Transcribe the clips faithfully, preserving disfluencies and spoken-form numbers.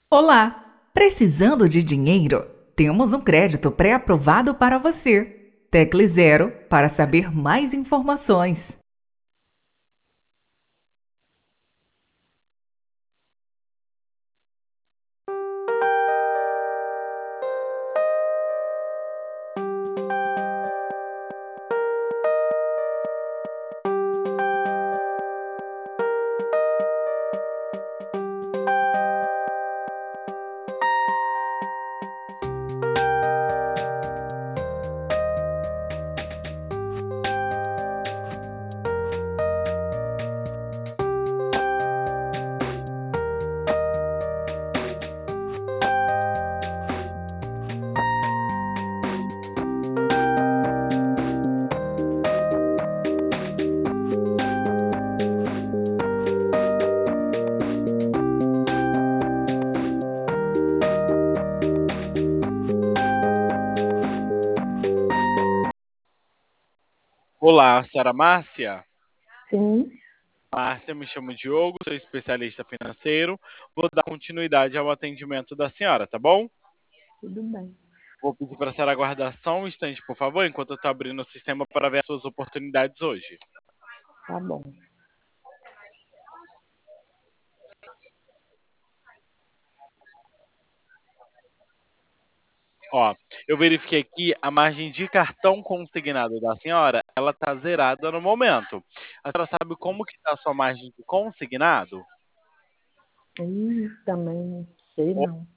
Olá! Precisando de dinheiro? Temos um crédito pré-aprovado para você. Tecle zero para saber mais informações. Olá, senhora Márcia. Sim, Márcia, me chamo Diogo, sou especialista financeiro. Vou dar continuidade ao atendimento da senhora, tá bom? tudo bem. Vou pedir para a senhora aguardar só um instante, por favor, enquanto eu estou abrindo o sistema para ver as suas oportunidades hoje. Tá bom. Ó, eu verifiquei aqui a margem de cartão consignado da senhora, ela está zerada no momento. A senhora sabe como que está a sua margem de consignado? Ih, também não sei Oh, não.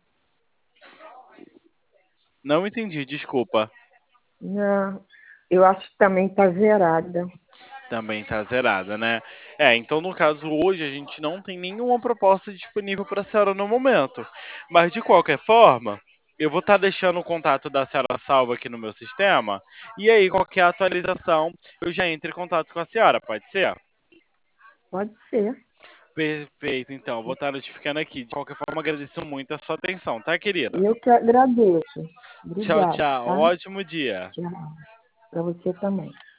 não entendi, desculpa. Não, eu acho que também tá zerada. Também tá zerada, né? É, então no caso hoje a gente não tem nenhuma proposta disponível para a senhora no momento. Mas de qualquer forma, eu vou estar deixando o contato da senhora salvo aqui no meu sistema. E aí, qualquer atualização, eu já entro em contato com a senhora, pode ser? Pode ser. Perfeito, então, eu vou estar notificando aqui. De qualquer forma, agradeço muito a sua atenção, tá, querida? Eu que agradeço. Tchau, Obrigada, tchau. tá? Ótimo dia. Tchau. Para você também.